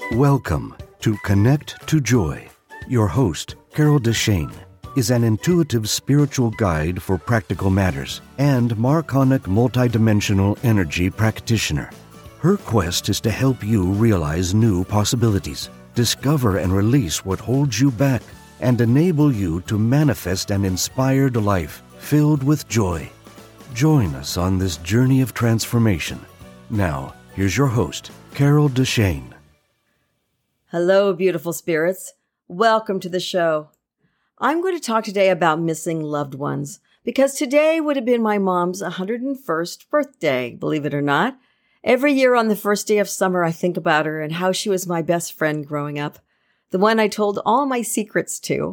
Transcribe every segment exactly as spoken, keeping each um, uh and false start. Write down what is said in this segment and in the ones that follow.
Welcome to Connect to Joy. Your host, Carol Deshane, is an intuitive spiritual guide for practical matters and Marconic multidimensional energy practitioner. Her quest is to help you realize new possibilities, discover and release what holds you back, and enable you to manifest an inspired life filled with joy. Join us on this journey of transformation. Now, here's your host, Carol Deshane. Hello, beautiful spirits. Welcome to the show. I'm going to talk today about missing loved ones because today would have been my mom's one hundred first birthday, believe it or not. Every year on the first day of summer, I think about her and how she was my best friend growing up, the one I told all my secrets to.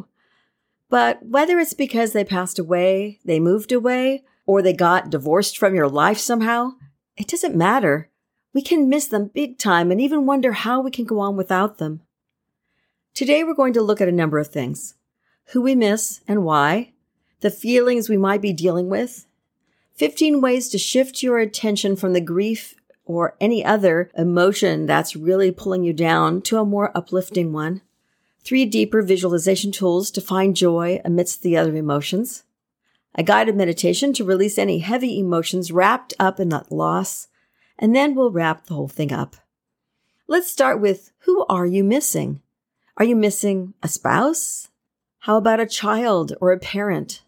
But whether it's because they passed away, they moved away, or they got divorced from your life somehow, it doesn't matter. We can miss them big time and even wonder how we can go on without them. Today, we're going to look at a number of things. Who we miss and why, the feelings we might be dealing with, fifteen ways to shift your attention from the grief or any other emotion that's really pulling you down to a more uplifting one, three deeper visualization tools to find joy amidst the other emotions, a guided meditation to release any heavy emotions wrapped up in that loss, and then we'll wrap the whole thing up. Let's start with, who are you missing? Are you missing a spouse? How about a child or a parent?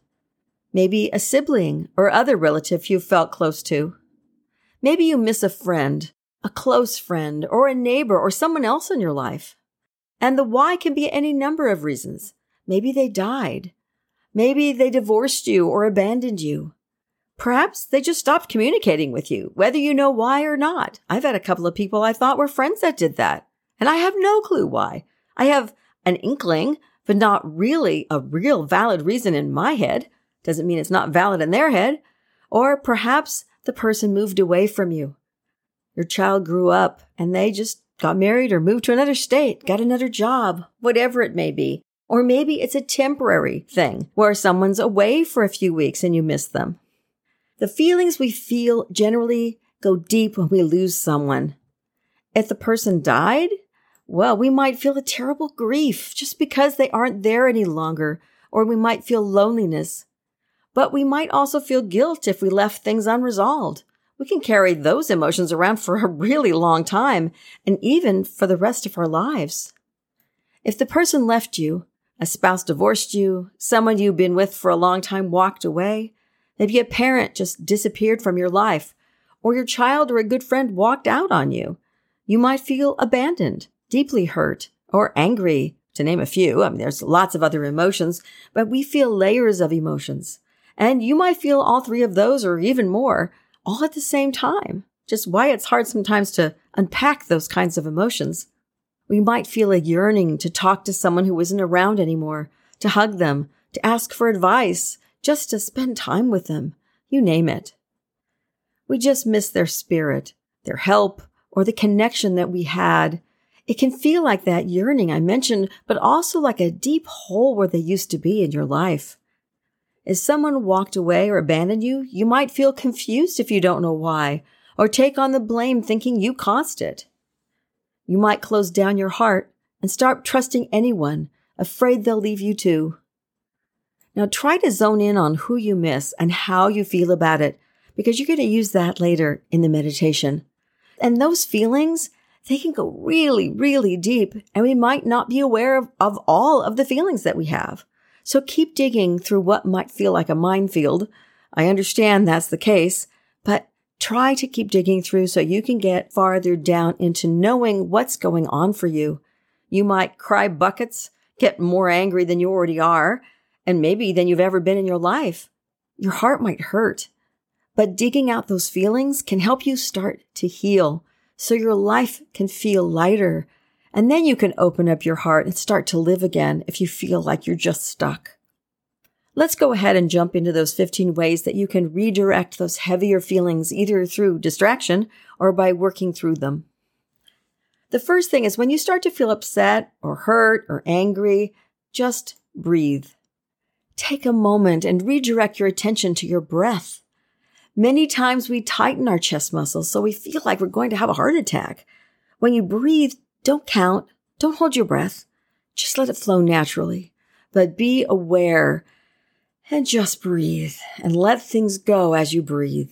Maybe a sibling or other relative you felt close to. Maybe you miss a friend, a close friend, or a neighbor, or someone else in your life. And the why can be any number of reasons. Maybe they died. Maybe they divorced you or abandoned you. Perhaps they just stopped communicating with you, whether you know why or not. I've had a couple of people I thought were friends that did that, and I have no clue why. I have an inkling, but not really a real valid reason in my head. Doesn't mean it's not valid in their head. Or perhaps the person moved away from you. Your child grew up and they just got married or moved to another state, got another job, whatever it may be. Or maybe it's a temporary thing where someone's away for a few weeks and you miss them. The feelings we feel generally go deep when we lose someone. If the person died, well, we might feel a terrible grief just because they aren't there any longer, or we might feel loneliness. But we might also feel guilt if we left things unresolved. We can carry those emotions around for a really long time, and even for the rest of our lives. If the person left you, a spouse divorced you, someone you've been with for a long time walked away, maybe a parent just disappeared from your life, or your child or a good friend walked out on you, you might feel abandoned, deeply hurt, or angry, to name a few. I mean, there's lots of other emotions, but we feel layers of emotions. And you might feel all three of those or even more, all at the same time. Just why it's hard sometimes to unpack those kinds of emotions. We might feel a yearning to talk to someone who isn't around anymore, to hug them, to ask for advice, just to spend time with them. You name it. We just miss their spirit, their help, or the connection that we had. It can feel like that yearning I mentioned, but also like a deep hole where they used to be in your life. If someone walked away or abandoned you, you might feel confused if you don't know why, or take on the blame thinking you caused it. You might close down your heart and start trusting anyone, afraid they'll leave you too. Now try to zone in on who you miss and how you feel about it, because you're going to use that later in the meditation. And those feelings, they can go really, really deep, and we might not be aware of, of all of the feelings that we have. So keep digging through what might feel like a minefield. I understand that's the case, but try to keep digging through so you can get farther down into knowing what's going on for you. You might cry buckets, get more angry than you already are, and maybe than you've ever been in your life. Your heart might hurt, but digging out those feelings can help you start to heal so your life can feel lighter. And then you can open up your heart and start to live again if you feel like you're just stuck. Let's go ahead and jump into those fifteen ways that you can redirect those heavier feelings either through distraction or by working through them. The first thing is when you start to feel upset or hurt or angry, just breathe. Take a moment and redirect your attention to your breath. Many times we tighten our chest muscles so we feel like we're going to have a heart attack. When you breathe, Don't count. Don't hold your breath. Just let it flow naturally. But be aware and just breathe and let things go as you breathe.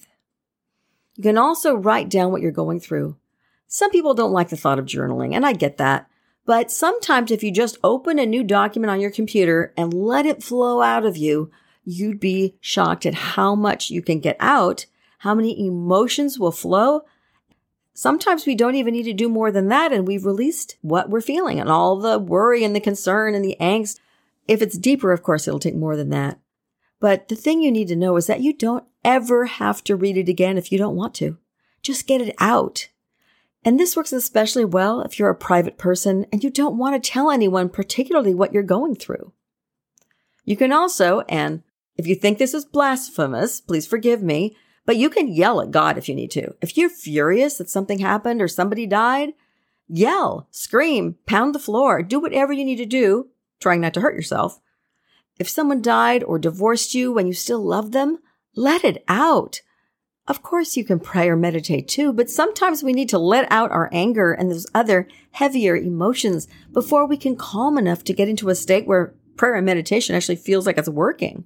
You can also write down what you're going through. Some people don't like the thought of journaling, and I get that. But sometimes if you just open a new document on your computer and let it flow out of you, you'd be shocked at how much you can get out, how many emotions will flow. Sometimes we don't even need to do more than that, and we've released what we're feeling and all the worry and the concern and the angst. If it's deeper, of course, it'll take more than that. But the thing you need to know is that you don't ever have to read it again if you don't want to. Just get it out. And this works especially well if you're a private person and you don't want to tell anyone particularly what you're going through. You can also, and if you think this is blasphemous, please forgive me, but you can yell at God if you need to. If you're furious that something happened or somebody died, yell, scream, pound the floor, do whatever you need to do, trying not to hurt yourself. If someone died or divorced you and you still love them, let it out. Of course, you can pray or meditate too, but sometimes we need to let out our anger and those other heavier emotions before we can calm enough to get into a state where prayer and meditation actually feels like it's working.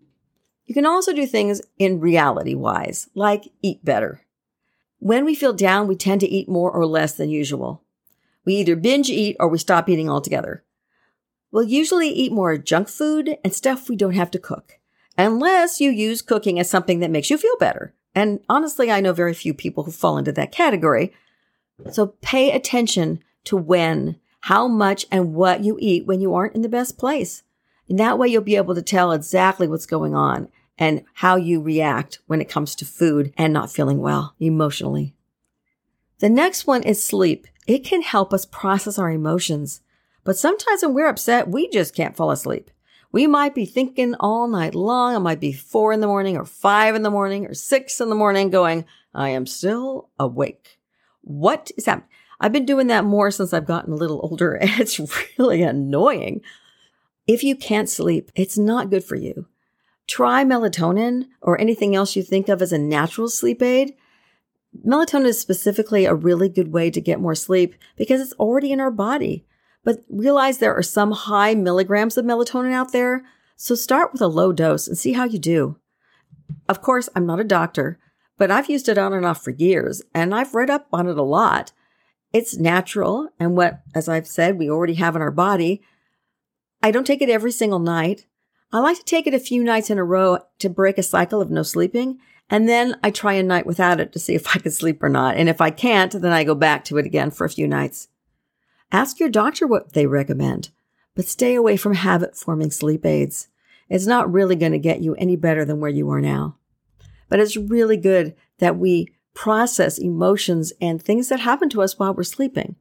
You can also do things in reality-wise, like eat better. When we feel down, we tend to eat more or less than usual. We either binge eat or we stop eating altogether. We'll usually eat more junk food and stuff we don't have to cook, unless you use cooking as something that makes you feel better. And honestly, I know very few people who fall into that category. So pay attention to when, how much, and what you eat when you aren't in the best place. And that way you'll be able to tell exactly what's going on and how you react when it comes to food and not feeling well emotionally. The next one is sleep. It can help us process our emotions. But sometimes when we're upset, we just can't fall asleep. We might be thinking all night long. It might be four in the morning or five in the morning or six in the morning going, I am still awake. What is happening? I've been doing that more since I've gotten a little older, and it's really annoying. If you can't sleep, it's not good for you. Try melatonin or anything else you think of as a natural sleep aid. Melatonin is specifically a really good way to get more sleep because it's already in our body. But realize there are some high milligrams of melatonin out there, so start with a low dose and see how you do. Of course, I'm not a doctor, but I've used it on and off for years, and I've read up on it a lot. It's natural, and what, as I've said, we already have in our body. I don't take it every single night. I like to take it a few nights in a row to break a cycle of no sleeping, and then I try a night without it to see if I can sleep or not. And if I can't, then I go back to it again for a few nights. Ask your doctor what they recommend, but stay away from habit-forming sleep aids. It's not really going to get you any better than where you are now. But it's really good that we process emotions and things that happen to us while we're sleeping.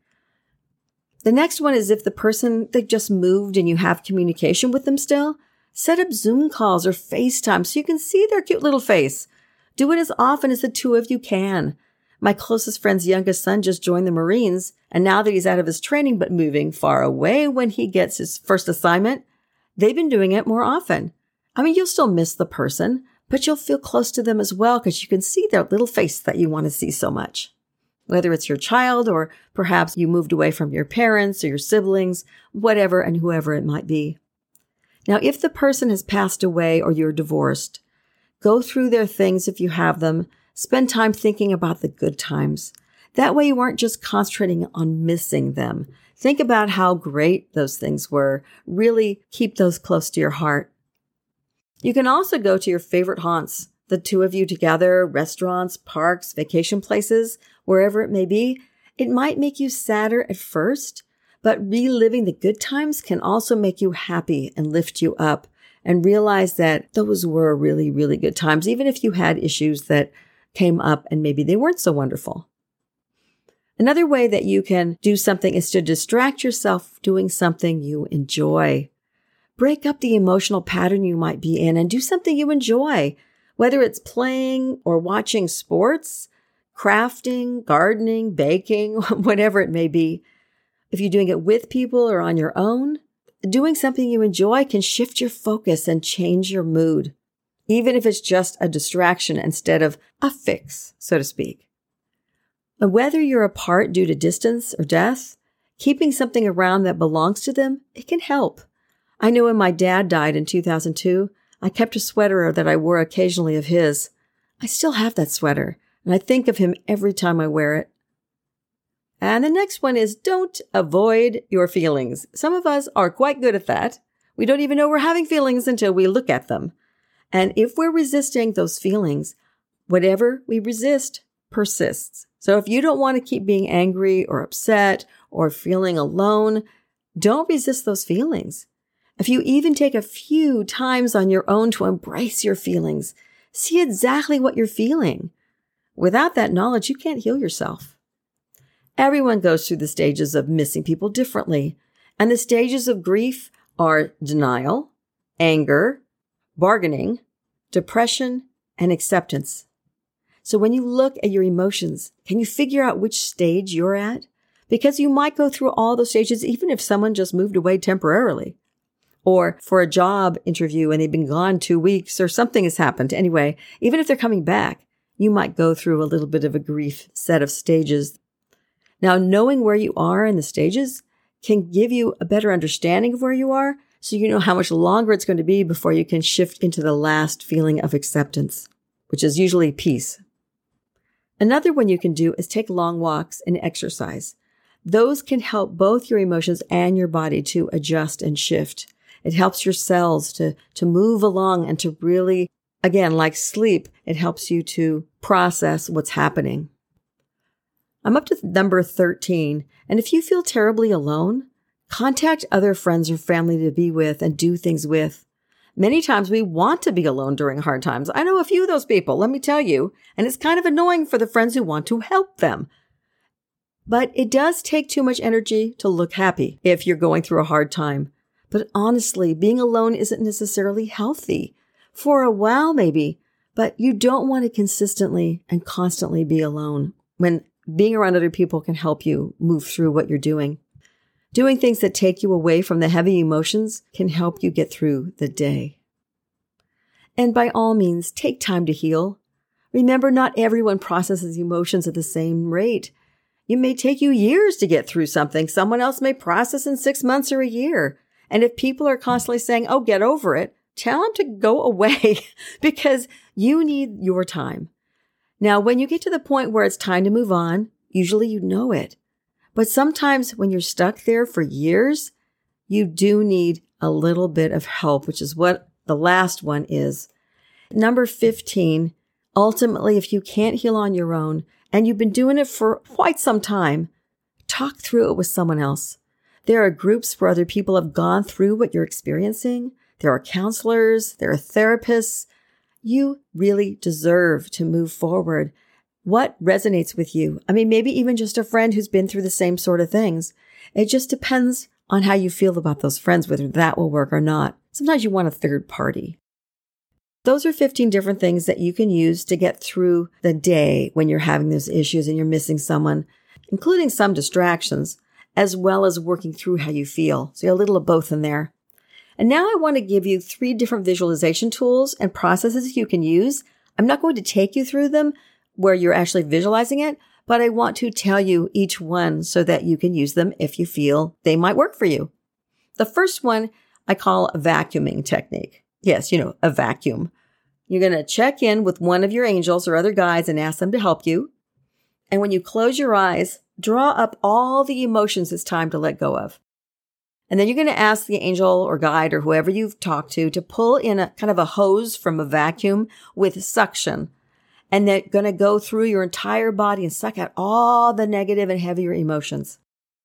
The next one is if the person, they just moved and you have communication with them still, set up Zoom calls or FaceTime so you can see their cute little face. Do it as often as the two of you can. My closest friend's youngest son just joined the Marines, and now that he's out of his training but moving far away when he gets his first assignment, they've been doing it more often. I mean, you'll still miss the person, but you'll feel close to them as well because you can see their little face that you want to see so much. Whether it's your child or perhaps you moved away from your parents or your siblings, whatever and whoever it might be. Now, if the person has passed away or you're divorced, go through their things if you have them. Spend time thinking about the good times. That way you aren't just concentrating on missing them. Think about how great those things were. Really keep those close to your heart. You can also go to your favorite haunts, the two of you together, restaurants, parks, vacation places, wherever it may be. It might make you sadder at first, but reliving the good times can also make you happy and lift you up and realize that those were really, really good times, even if you had issues that came up and maybe they weren't so wonderful. Another way that you can do something is to distract yourself doing something you enjoy. Break up the emotional pattern you might be in and do something you enjoy, whether it's playing or watching sports, crafting, gardening, baking, whatever it may be. If you're doing it with people or on your own, doing something you enjoy can shift your focus and change your mood, even if it's just a distraction instead of a fix, so to speak. And whether you're apart due to distance or death, Keeping something around that belongs to them, it can help. I know when my dad died in two thousand two, I kept a sweater that I wore occasionally of his. I still have that sweater, and I think of him every time I wear it. And the next one is don't avoid your feelings. Some of us are quite good at that. We don't even know we're having feelings until we look at them. And if we're resisting those feelings, whatever we resist persists. So if you don't want to keep being angry or upset or feeling alone, don't resist those feelings. If you even take a few times on your own to embrace your feelings, see exactly what you're feeling. Without that knowledge, you can't heal yourself. Everyone goes through the stages of missing people differently, and the stages of grief are denial, anger, bargaining, depression, and acceptance. So when you look at your emotions, can you figure out which stage you're at? Because you might go through all those stages even if someone just moved away temporarily. Or for a job interview and they've been gone two weeks or something has happened. Anyway, even if they're coming back, you might go through a little bit of a grief set of stages. Now, knowing where you are in the stages can give you a better understanding of where you are, so you know how much longer it's going to be before you can shift into the last feeling of acceptance, which is usually peace. Another one you can do is take long walks and exercise. Those can help both your emotions and your body to adjust and shift. It helps your cells to, to move along and to really, again, like sleep, it helps you to process what's happening. I'm up to number thirteen, and if you feel terribly alone, contact other friends or family to be with and do things with. Many times we want to be alone during hard times. I know a few of those people, let me tell you, and it's kind of annoying for the friends who want to help them. But it does take too much energy to look happy if you're going through a hard time. But honestly, being alone isn't necessarily healthy. For a while, maybe, but you don't want to consistently and constantly be alone when being around other people can help you move through what you're doing. Doing things that take you away from the heavy emotions can help you get through the day. And by all means, take time to heal. Remember, not everyone processes emotions at the same rate. It may take you years to get through something. Someone else may process in six months or a year. And if people are constantly saying, oh, get over it, tell them to go away because you need your time. Now, when you get to the point where it's time to move on, usually you know it. But sometimes when you're stuck there for years, you do need a little bit of help, which is what the last one is. Number fifteen, ultimately, if you can't heal on your own and you've been doing it for quite some time, talk through it with someone else. There are groups where other people have gone through what you're experiencing. There are counselors, there are therapists. You really deserve to move forward. What resonates with you? I mean, maybe even just a friend who's been through the same sort of things. It just depends on how you feel about those friends, whether that will work or not. Sometimes you want a third party. Those are fifteen different things that you can use to get through the day when you're having those issues and you're missing someone, including some distractions, as well as working through how you feel. So you have a little of both in there. And now I want to give you three different visualization tools and processes you can use. I'm not going to take you through them where you're actually visualizing it, but I want to tell you each one so that you can use them if you feel they might work for you. The first one I call a vacuuming technique. Yes, you know, a vacuum. You're going to check in with one of your angels or other guides and ask them to help you. And when you close your eyes, draw up all the emotions it's time to let go of. And then you're going to ask the angel or guide or whoever you've talked to to pull in a kind of a hose from a vacuum with suction. And they're going to go through your entire body and suck out all the negative and heavier emotions.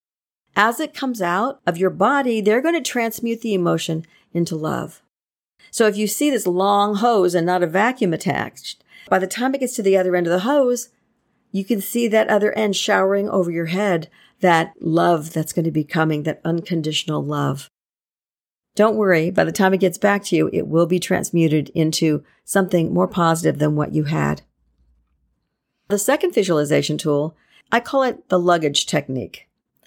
As it comes out of your body, they're going to transmute the emotion into love. So if you see this long hose and not a vacuum attached, by the time it gets to the other end of the hose, you can see that other end showering over your head, that love that's going to be coming, that unconditional love. Don't worry, by the time it gets back to you, it will be transmuted into something more positive than what you had. The second visualization tool, I call it the luggage technique.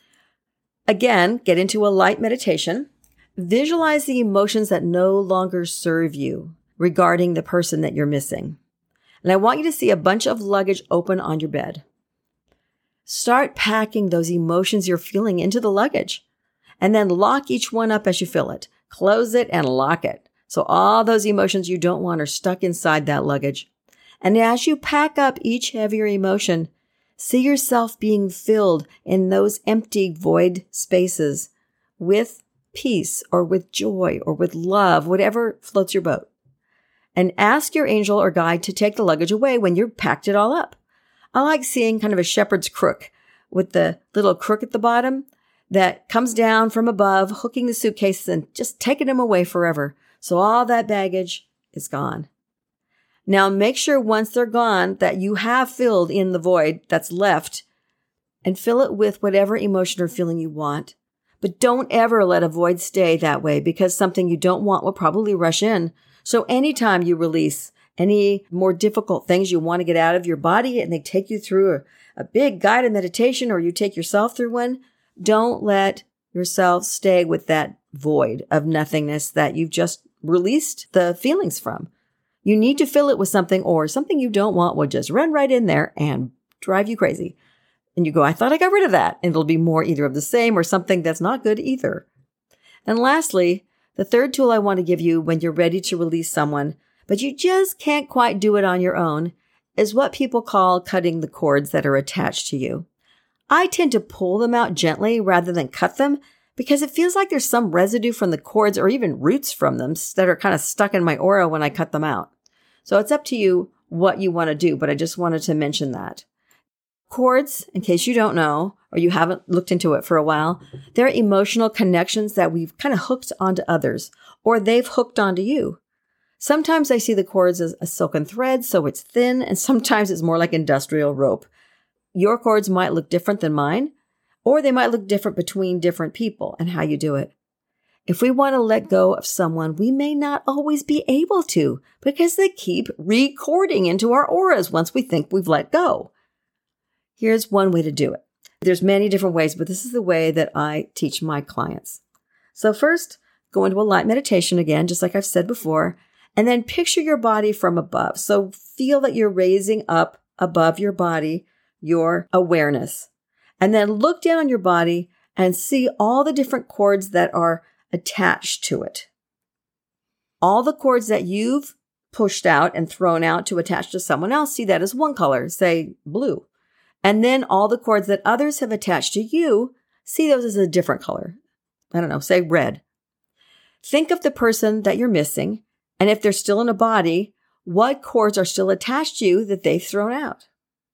Again, get into a light meditation. Visualize the emotions that no longer serve you regarding the person that you're missing. And I want you to see a bunch of luggage open on your bed. Start packing those emotions you're feeling into the luggage, and then lock each one up as you fill it. Close it and lock it. So all those emotions you don't want are stuck inside that luggage. And as you pack up each heavier emotion, see yourself being filled in those empty void spaces with peace or with joy or with love, whatever floats your boat. And ask your angel or guide to take the luggage away when you've packed it all up. I like seeing kind of a shepherd's crook with the little crook at the bottom that comes down from above, hooking the suitcases and just taking them away forever. So all that baggage is gone. Now make sure once they're gone that you have filled in the void that's left and fill it with whatever emotion or feeling you want. But don't ever let a void stay that way because something you don't want will probably rush in. So anytime you release any more difficult things you want to get out of your body and they take you through a, a big guided meditation or you take yourself through one, don't let yourself stay with that void of nothingness that you've just released the feelings from. You need to fill it with something, or something you don't want will just run right in there and drive you crazy. And you go, I thought I got rid of that. And it'll be more either of the same or something that's not good either. And lastly, the third tool I want to give you when you're ready to release someone, but you just can't quite do it on your own, is what people call cutting the cords that are attached to you. I tend to pull them out gently rather than cut them because it feels like there's some residue from the cords or even roots from them that are kind of stuck in my aura when I cut them out. So it's up to you what you want to do, but I just wanted to mention that. Cords, in case you don't know, or you haven't looked into it for a while, they're emotional connections that we've kind of hooked onto others, or they've hooked onto you. Sometimes I see the cords as a silken thread, so it's thin, and sometimes it's more like industrial rope. Your cords might look different than mine, or they might look different between different people and how you do it. If we want to let go of someone, we may not always be able to because they keep recording into our auras once we think we've let go. Here's one way to do it. There's many different ways, but this is the way that I teach my clients. So first, go into a light meditation again, just like I've said before, and then picture your body from above. So feel that you're raising up above your body your awareness. And then look down on your body and see all the different cords that are attached to it. All the cords that you've pushed out and thrown out to attach to someone else, see that as one color, say blue. And then all the cords that others have attached to you, see those as a different color. I don't know, say red. Think of the person that you're missing, and if they're still in a body, what cords are still attached to you that they've thrown out?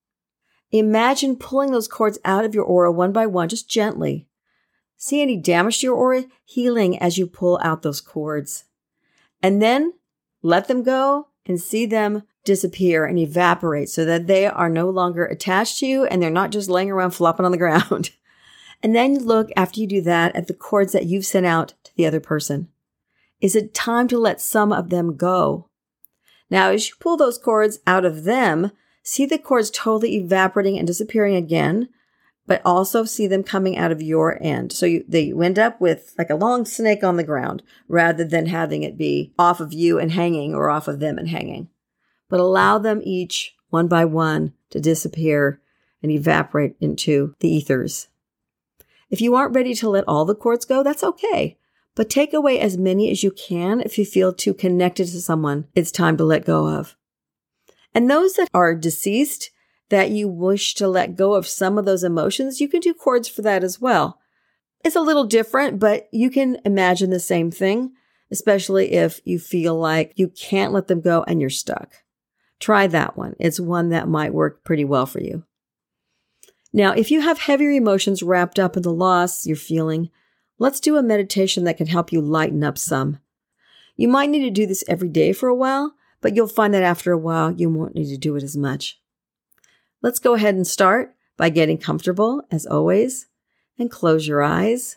Imagine pulling those cords out of your aura one by one, just gently. See any damage to your aura? Healing as you pull out those cords. And then let them go and see them disappear and evaporate so that they are no longer attached to you and they're not just laying around flopping on the ground. And then look, after you do that, at the cords that you've sent out to the other person. Is it time to let some of them go? Now, as you pull those cords out of them, see the cords totally evaporating and disappearing again, but also see them coming out of your end. So you, they, you end up with like a long snake on the ground rather than having it be off of you and hanging or off of them and hanging. But allow them each, one by one, to disappear and evaporate into the ethers. If you aren't ready to let all the cords go, that's okay. But take away as many as you can if you feel too connected to someone it's time to let go of. And those that are deceased, that you wish to let go of some of those emotions, you can do cords for that as well. It's a little different, but you can imagine the same thing, especially if you feel like you can't let them go and you're stuck. Try that one. It's one that might work pretty well for you. Now, if you have heavier emotions wrapped up in the loss you're feeling, let's do a meditation that can help you lighten up some. You might need to do this every day for a while, but you'll find that after a while, you won't need to do it as much. Let's go ahead and start by getting comfortable, as always, and close your eyes.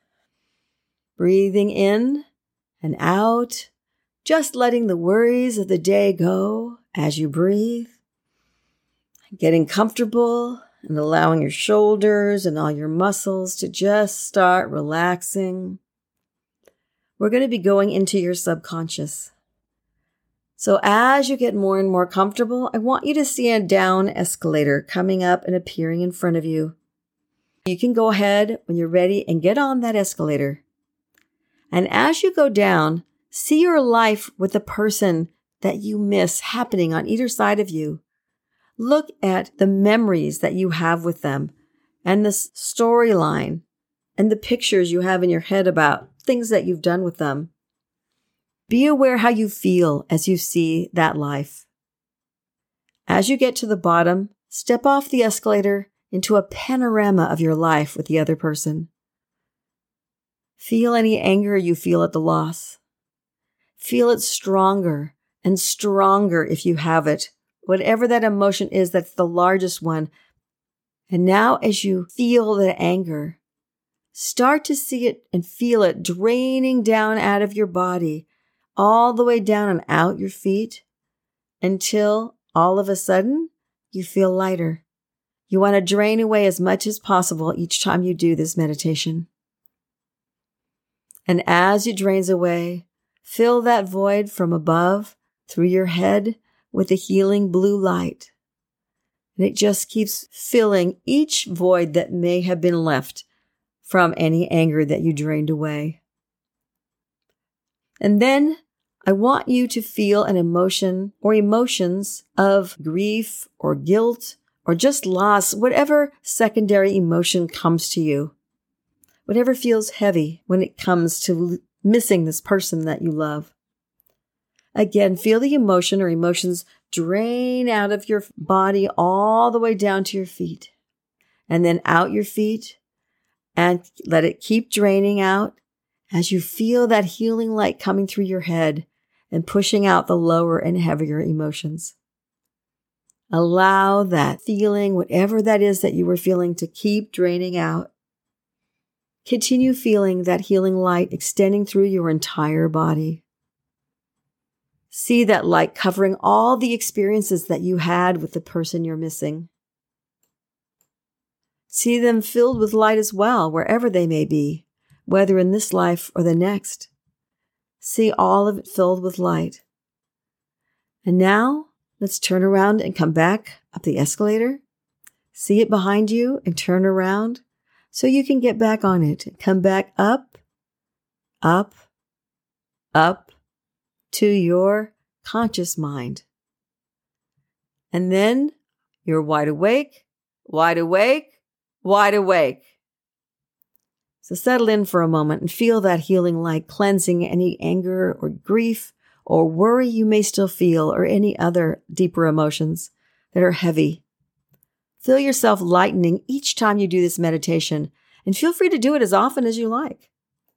Breathing in and out, just letting the worries of the day go as you breathe. Getting comfortable and allowing your shoulders and all your muscles to just start relaxing. We're going to be going into your subconscious. So as you get more and more comfortable, I want you to see a down escalator coming up and appearing in front of you. You can go ahead when you're ready and get on that escalator. And as you go down, see your life with the person that you miss happening on either side of you. Look at the memories that you have with them and the storyline and the pictures you have in your head about things that you've done with them. Be aware how you feel as you see that life. As you get to the bottom, step off the escalator into a panorama of your life with the other person. Feel any anger you feel at the loss. Feel it stronger and stronger if you have it, whatever that emotion is that's the largest one. And now as you feel the anger, start to see it and feel it draining down out of your body, all the way down and out your feet, until all of a sudden you feel lighter. You want to drain away as much as possible each time you do this meditation. And as it drains away, fill that void from above through your head with a healing blue light. And it just keeps filling each void that may have been left from any anger that you drained away. And then I want you to feel an emotion or emotions of grief or guilt or just loss, whatever secondary emotion comes to you, whatever feels heavy when it comes to missing this person that you love. Again, feel the emotion or emotions drain out of your body all the way down to your feet, and then out your feet, and let it keep draining out as you feel that healing light coming through your head and pushing out the lower and heavier emotions. Allow that feeling, whatever that is that you were feeling, to keep draining out. Continue feeling that healing light extending through your entire body. See that light covering all the experiences that you had with the person you're missing. See them filled with light as well, wherever they may be, whether in this life or the next. See all of it filled with light. And now, let's turn around and come back up the escalator. See it behind you and turn around so you can get back on it. Come back up, up, up to your conscious mind. And then you're wide awake, wide awake, wide awake. So settle in for a moment and feel that healing light cleansing any anger or grief or worry you may still feel, or any other deeper emotions that are heavy. Feel yourself lightening each time you do this meditation, and feel free to do it as often as you like.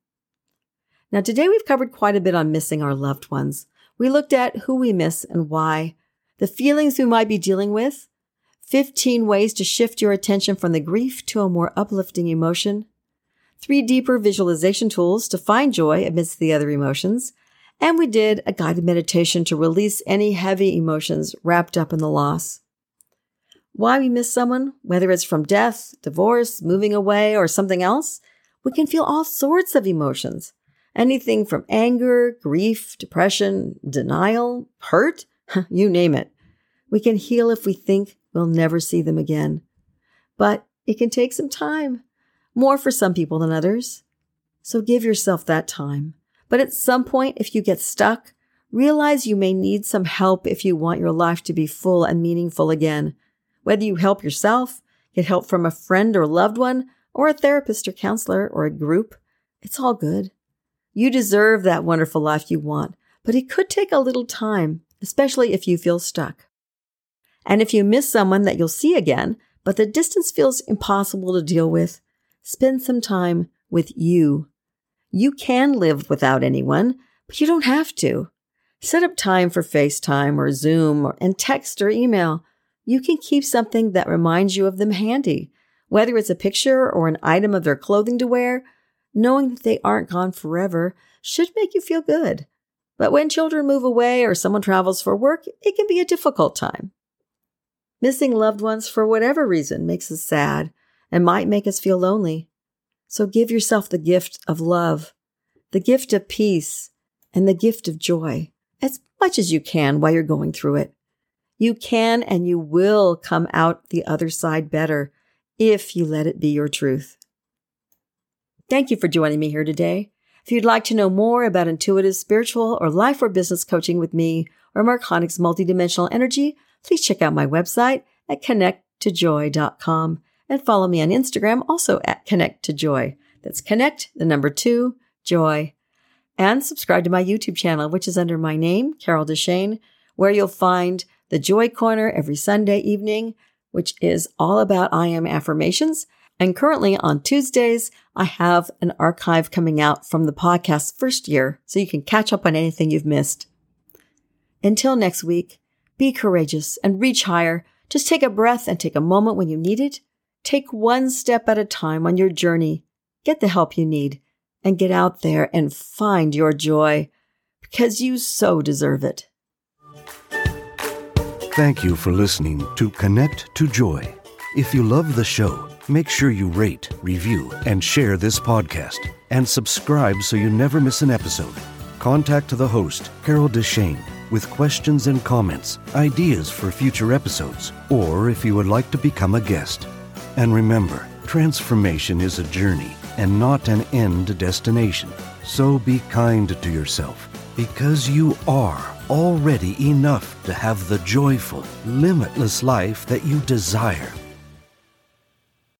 Now, today we've covered quite a bit on missing our loved ones. We looked at who we miss and why, the feelings we might be dealing with, fifteen ways to shift your attention from the grief to a more uplifting emotion, three deeper visualization tools to find joy amidst the other emotions, and we did a guided meditation to release any heavy emotions wrapped up in the loss. Why we miss someone, whether it's from death, divorce, moving away, or something else, we can feel all sorts of emotions. Anything from anger, grief, depression, denial, hurt, you name it. We can heal if we think we'll never see them again. But it can take some time, more for some people than others. So give yourself that time. But at some point, if you get stuck, realize you may need some help if you want your life to be full and meaningful again. Whether you help yourself, get help from a friend or loved one, or a therapist or counselor or a group, it's all good. You deserve that wonderful life you want, but it could take a little time, especially if you feel stuck. And if you miss someone that you'll see again, but the distance feels impossible to deal with, spend some time with you. You can live without anyone, but you don't have to. Set up time for FaceTime or Zoom or, and text or email. You can keep something that reminds you of them handy, whether it's a picture or an item of their clothing to wear. Knowing that they aren't gone forever should make you feel good. But when children move away or someone travels for work, it can be a difficult time. Missing loved ones for whatever reason makes us sad and might make us feel lonely. So give yourself the gift of love, the gift of peace, and the gift of joy as much as you can while you're going through it. You can and you will come out the other side better if you let it be your truth. Thank you for joining me here today. If you'd like to know more about intuitive, spiritual, or life or business coaching with me or Mark Honik's multidimensional energy, please check out my website at connect to joy dot com and follow me on Instagram also at connect to joy. That's connect, the number two, joy. And subscribe to my YouTube channel, which is under my name, Carol Deshane, where you'll find the Joy Corner every Sunday evening, which is all about I am affirmations. And currently on Tuesdays, I have an archive coming out from the podcast's first year, so you can catch up on anything you've missed. Until next week, be courageous and reach higher. Just take a breath and take a moment when you need it. Take one step at a time on your journey. Get the help you need and get out there and find your joy because you so deserve it. Thank you for listening to Connect to Joy. If you love the show, make sure you rate, review, and share this podcast. And subscribe so you never miss an episode. Contact the host, Carol Deshane, with questions and comments, ideas for future episodes, or if you would like to become a guest. And remember, transformation is a journey and not an end destination. So be kind to yourself, because you are already enough to have the joyful, limitless life that you desire.